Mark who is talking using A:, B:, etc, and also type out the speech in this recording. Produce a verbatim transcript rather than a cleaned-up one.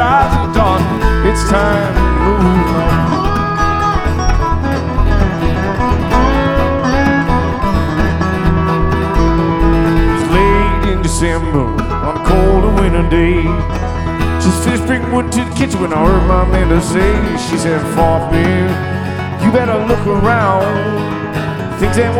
A: rising dawn. It's time to move on. It's late in December on a cold and winter day. Just finished bringing wood to the kitchen when I heard my Amanda say, she said, "Fourth man, you better look around. Things ain't